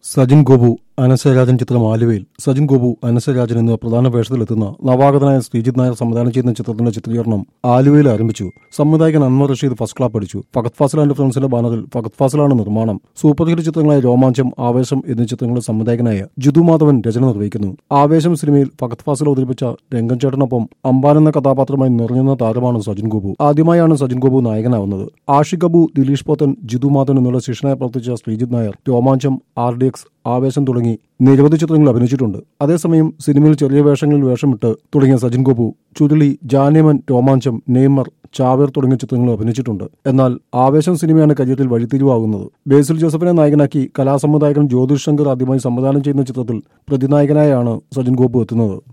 സജിൻ ഗോപു അനസരാജൻ ചിത്രം ആലുവയിൽ സജിൻ ഗോപു അനസരാജൻ എന്നിവ പ്രധാന വേഷത്തിലെത്തുന്ന നവാഗതനായ ശ്രീജിത്ത് നായർ സംവിധാനം ചെയ്യുന്ന ചിത്രത്തിന്റെ ചിത്രീകരണം ആലുവയിൽ ആരംഭിച്ചു. സംവിധായകൻ അൻവർ റഷീദ് ഫസ്റ്റ് ക്ലാസ് പഠിച്ചു. ഫഹദ് ഫാസിൽ ആൻഡ് ഫ്രണ്ട്സിന്റെ ബാനറിൽ ഫഹദ് ഫാസിലാണ് നിർമ്മാണം. സൂപ്പർ ഹിറ്റ് ചിത്രങ്ങളായ രോമാഞ്ചം, ആവേശം എന്നീ ചിത്രങ്ങളുടെ സംവിധായകനായ ജിതു മാധവൻ രചന നിർവഹിക്കുന്നു. ആവേശം സിനിമയിൽ ഫഹദ് ഫാസിൽ അവതരിപ്പിച്ച രംഗൻചേട്ടനൊപ്പം അമ്പാൻ എന്ന കഥാപാത്രമായി നിറഞ്ഞുന്ന താരമാണ് സജിൻ ഗോപു. ആദ്യമായാണ് സജിൻ ഗോപു നായകനാവുന്നത്. ആഷിഖ് അബു, ദിലീഷ് പോത്തൻ, ജിതു മാധവൻ എന്നുള്ള ശിഷ്യനായി പ്രവർത്തിച്ച ശ്രീജിത്ത് നായർ രോമാഞ്ചം, RDX, ആവേശം തുടങ്ങി നിരവധി ചിത്രങ്ങളിൽ അഭിനയിച്ചിട്ടുണ്ട്. അതേസമയം സിനിമയിൽ ചെറിയ വേഷങ്ങളിൽ വേഷമിട്ട് തുടങ്ങിയ സജിൻ ഗോപു ചുരുളി, ജാനേമൻ, രോമാഞ്ചം, നെയ്മർ, ചാവേർ തുടങ്ങിയ ചിത്രങ്ങളിൽ അഭിനയിച്ചിട്ടുണ്ട്. എന്നാൽ ആവേശം സിനിമയാണ് കരിയറിൽ വഴിത്തിരിവാകുന്നത്. ബേസിൽ ജോസഫിനെ നായകനാക്കി കലാസംവിധായകൻ ജ്യോതിഷ് ശങ്കർ ആദ്യമായി സംവിധാനം ചെയ്യുന്ന ചിത്രത്തിൽ പ്രതിനായകനായാണ് സജിൻ ഗോപു എത്തുന്നത്.